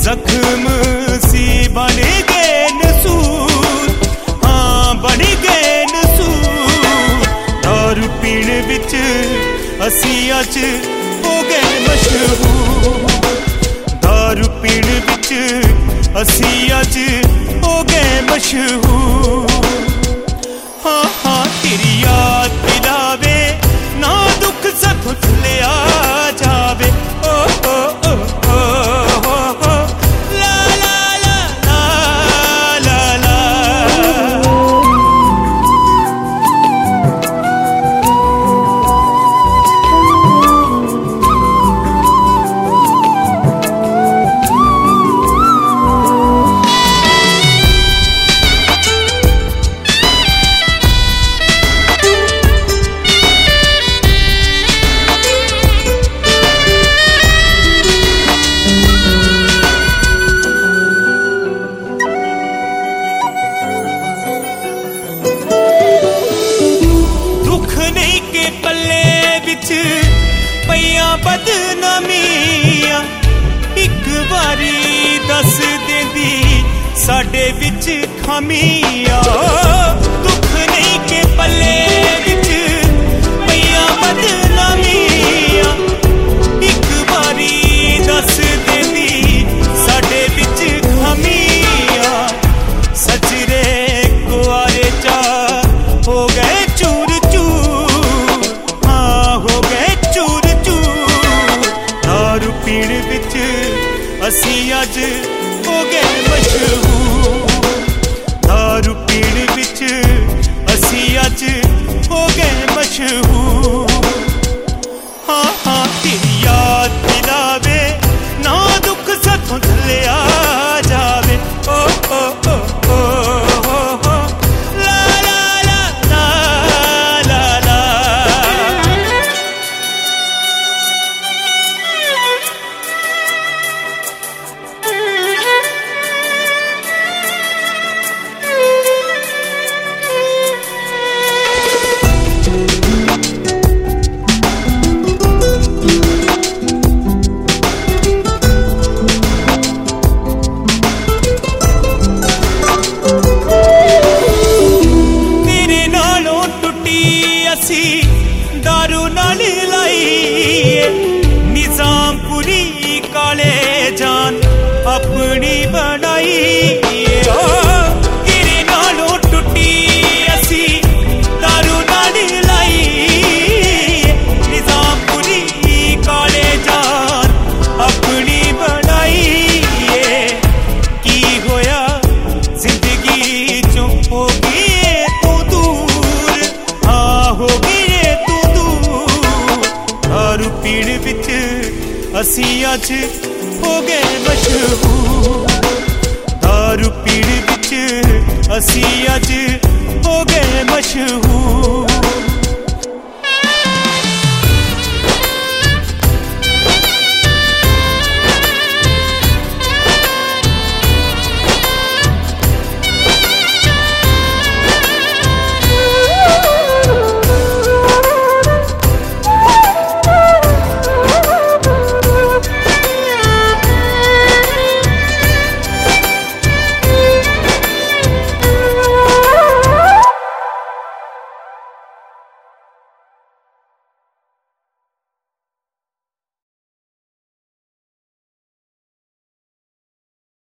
जख्म सी बन गए नसूर, हाँ बन गए नसूर। दारू पीण विच असी अज हो गए मशहूर, दारू पीण विच असी अज हो गए मशहूर। हाँ हाँ तेरी याद दिलावे ना दुख साथों चलिया जावे। ओ ओ ओ ओ ओ ला ला ला ला ला ला। पईया बदनामियां एक बारी दस देंदी साडे विच खामियां। दुख नहीं के पल्ले विच पईया बदनामियां एक बारी दस देंदी साडे विच खामियां। सजरे कुआरे चा हो गए चूर चूर, हाँ हो गए चूर चूर। दारू पीण विच असी अज हो गए मशहूर, दारू पीण विच असी अज हो गए मशहूर। हाँ हाँ तेरी याद दिलावे ना दुख साथों चलिया जावे। ओ ओ ओ ओ ओ ला ला ला ला ला ला। दारू नाल लाई निजामपुरी काले जान अपनी बनाई। तेरे नालों टुटी असी दारू नाल लाई निजामपुरी काले जान अपनी बनाई। की होया जिंदगी चों हो गई तू दूर, हाँ हो गई दारू पीण विच असी अज हो गए मशहूर, दारू पीण विच असी अज हो गए मशहूर।